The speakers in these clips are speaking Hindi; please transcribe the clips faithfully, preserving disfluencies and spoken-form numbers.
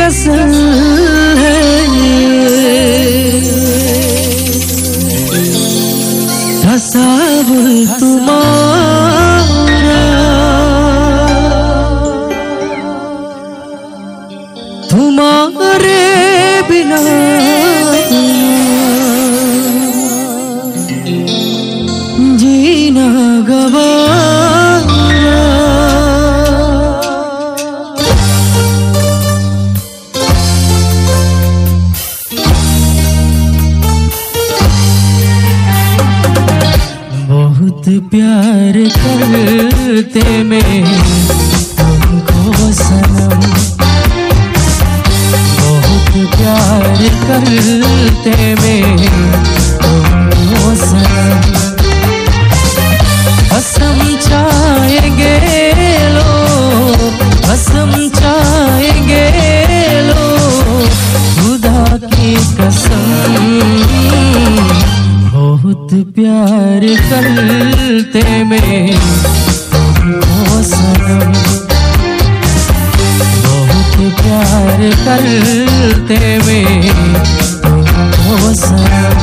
गज़ल है तसव्वुर तुम्हारा, तुम्हारे बिना जीना गवारा। बहुत प्यार करते में तुमको सनम, बहुत प्यार करते में तुमको सनम। कसम चाहेंगे लो, कसम चाहेंगे लो, खुदा की कसम। बहुत प्यार करते में तुमको सनम, बहुत प्यार करते में तुमको सनम।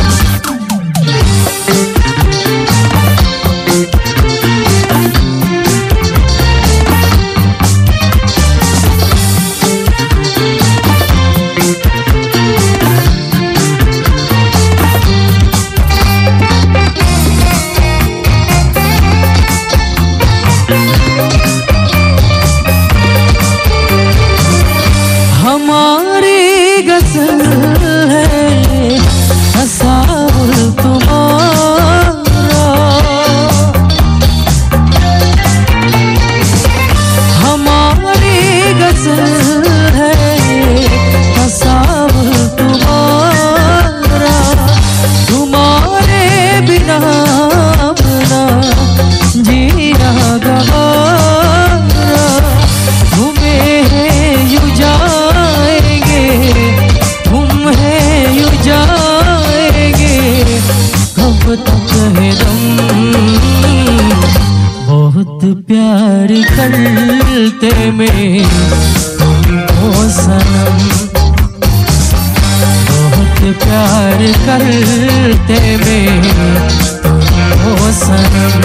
हमारी गज़ल है तसव्वुर तुम्हारा, हमारी गज़ल है तसव्वुर तुम्हारा। तुम्हारे बिना अपना जीना गवारा। तुम्हें यूं जाएंगे, तुम है यूं जाएंगे, कब तक है दम। बहुत प्यार करते में तुमको सनम, बहुत प्यार करते में तुमको सनम।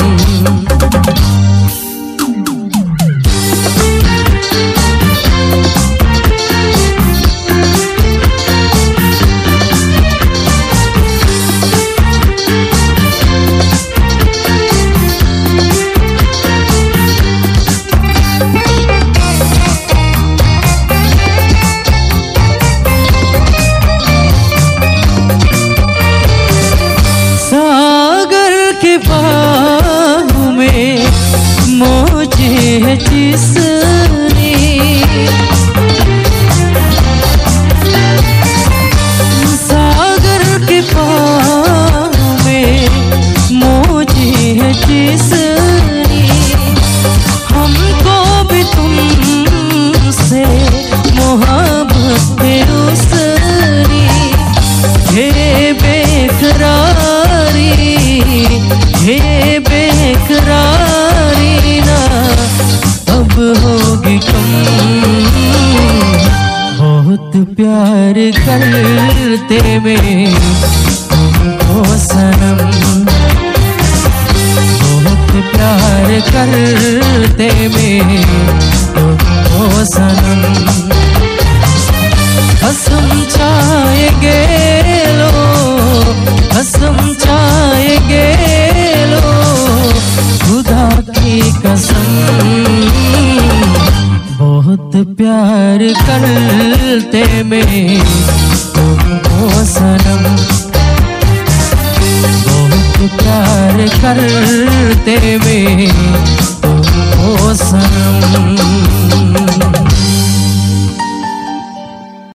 सागर के बाहों में मुझे जिसने, सागर के बाहों में मुझे जिसने, हमको भी तुमसे मोहब्बत उसने। ये बेकरारी, ये बेकरारी ना अब होगी कम। बहुत प्यार करते में तुमको सनम, बहुत प्यार करते में तुमको सनम। कसम चाहेंगे लो, कसम चाहेंगे लो, खुदा की कसम। बहुत प्यार करते में तुमको सनम, बहुत प्यार करते में तुमको सनम।